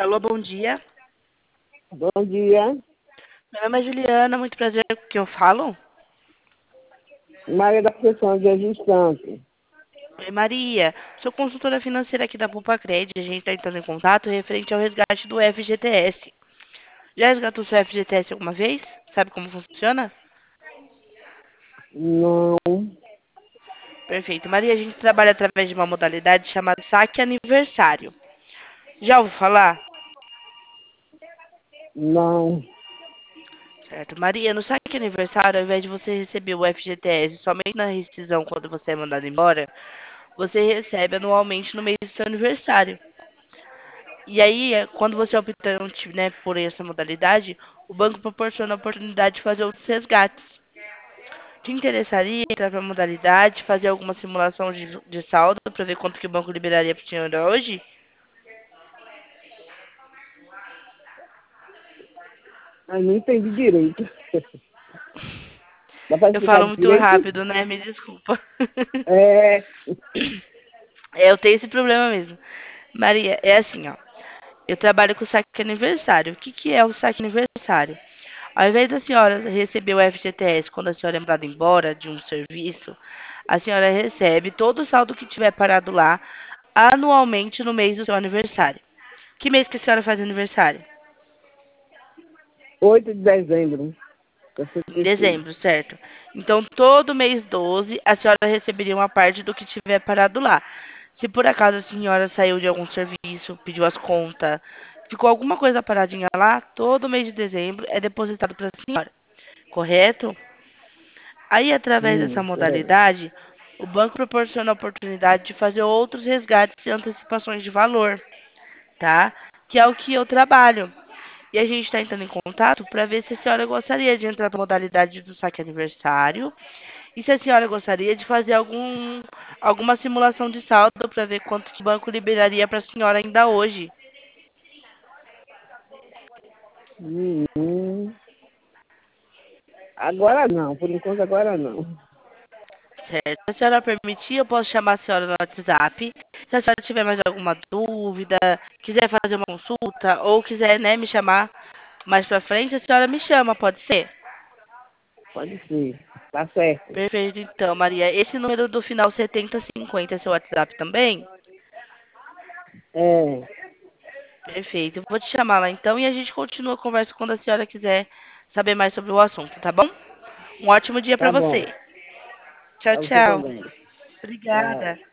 Alô, bom dia. Bom dia, Meu nome é Juliana, muito prazer com quem eu falo. Maria da Conceição de Jesus Santos. Oi, Maria. Sou consultora financeira aqui da Poupa-Cred. A gente está entrando em contato referente ao resgate do FGTS. Já resgatou seu FGTS alguma vez? Sabe como funciona? Não, Perfeito. Maria, a gente trabalha através de uma modalidade chamada saque aniversário. Já ouviu falar? não. Certo. Maria, no saque aniversário, ao invés de você receber o FGTS somente na rescisão quando você é mandado embora, você recebe anualmente no mês do seu aniversário. E aí, quando você opta, né, por essa modalidade, o banco proporciona a oportunidade de fazer outros resgates. Te interessaria entrar para a modalidade, fazer alguma simulação de saldo para ver quanto que o banco liberaria para o senhor hoje? Eu não entendi direito. Dá para Eu explicar falo muito direito? rápido, né? Me desculpa. É, Eu tenho esse problema mesmo. Maria, é assim, ó. Eu trabalho com saque aniversário. O que que é o saque aniversário? Ao invés da senhora receber o FGTS quando a senhora é mandada embora de um serviço, a senhora recebe todo o saldo que tiver parado lá anualmente no mês do seu aniversário. Que mês que a senhora faz aniversário? 8 de dezembro, Em 66. dezembro, certo? Então, todo mês 12, a senhora receberia uma parte do que tiver parado lá. Se por acaso a senhora saiu de algum serviço, pediu as contas, ficou alguma coisa paradinha lá, todo mês de dezembro é depositado para a senhora, correto? Aí, através dessa Correto. modalidade, o banco proporciona a oportunidade de fazer outros resgates e antecipações de valor, tá? Que é o que eu trabalho. E a gente está entrando em contato para ver se a senhora gostaria de entrar na modalidade do saque aniversário e se a senhora gostaria de fazer alguma simulação de saldo para ver quanto que o banco liberaria para a senhora ainda hoje. Hum. Agora não, por enquanto agora não. Certo? Se a senhora permitir, eu posso chamar a senhora no WhatsApp. Se a senhora tiver mais alguma dúvida, quiser fazer uma consulta ou quiser, né, me chamar mais pra frente, a senhora me chama, pode ser? Pode ser. Tá certo. Perfeito, então, Maria. Esse número do final 7050 é seu WhatsApp também? É, Perfeito. Eu vou te chamar lá então e a gente continua a conversa quando a senhora quiser saber mais sobre o assunto, tá bom? Um ótimo dia pra tá bom. você. Tchau, Pra você tchau. também. Tchau. Obrigada.